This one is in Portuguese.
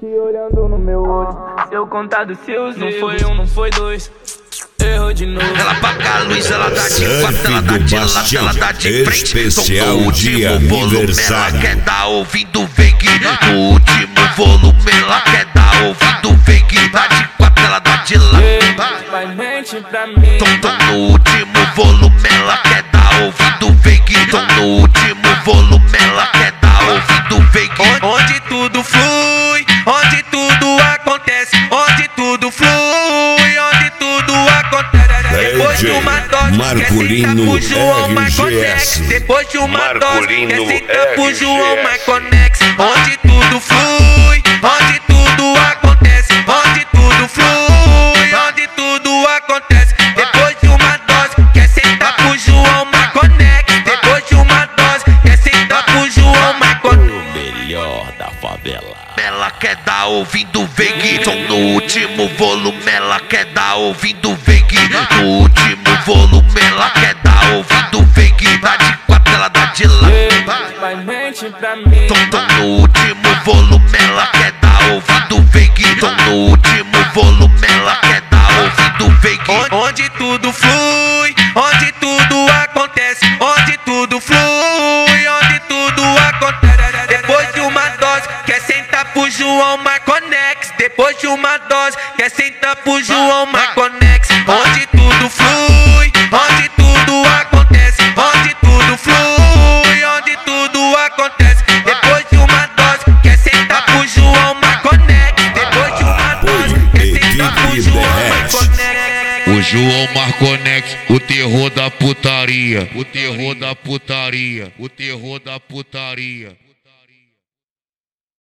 te olhando no meu olho. Se eu contar dos seus erros, não foi um, não foi dois. Errou de novo. Ela apaga a luz, ela dá de quatro, ela dá de lado, ela dá de frente. Especial de aniversário. Ela quer dar ouvindo Veig. No último volume ela quer dar ouvindo Veig. Dá de quatro, ela dá de lado. Vai mente pra mim. No último volume ela quer dar ouvindo Veig. No último volume ela quer dar ouvindo Veig. Onde tudo flui, onde tudo acontece, onde tudo flui, onde tudo acontece. Depois de uma dose, Marcolino RGS. Depois de uma dose, quer sentar pro João Marconex. Onde tudo flui, onde tudo acontece, onde tudo flui, onde tudo acontece. Depois de uma dose, quer sentar pro João Marconex. Depois de uma dose, quer sentar pro João Marconex. O melhor da favela. Ela quer dar ouvindo Veig. No último volume ela quer dar ouvindo Veig. No último volume ela quer dar ouvindo Veig. Dá de quatro, ela dá de lado. Vai mente pra mim. No último volume ela quer dar ouvindo Veig. No último volume ela quer dar ouvindo Veig. Onde tudo flui, onde tudo acontece, onde tudo flui, onde tudo acontece. Depois de uma dose, quer sentar pro João Marconex. Depois de uma dose, quer sentar pro João Marconex. Onde tudo flui, onde tudo acontece, onde tudo flui, onde tudo acontece. Depois de uma dose, quer sentar pro João Marconex. Depois de uma dose, quer sentar pro João Marconex. O João Marconex, o terror da putaria, o terror da putaria, o terror da putaria.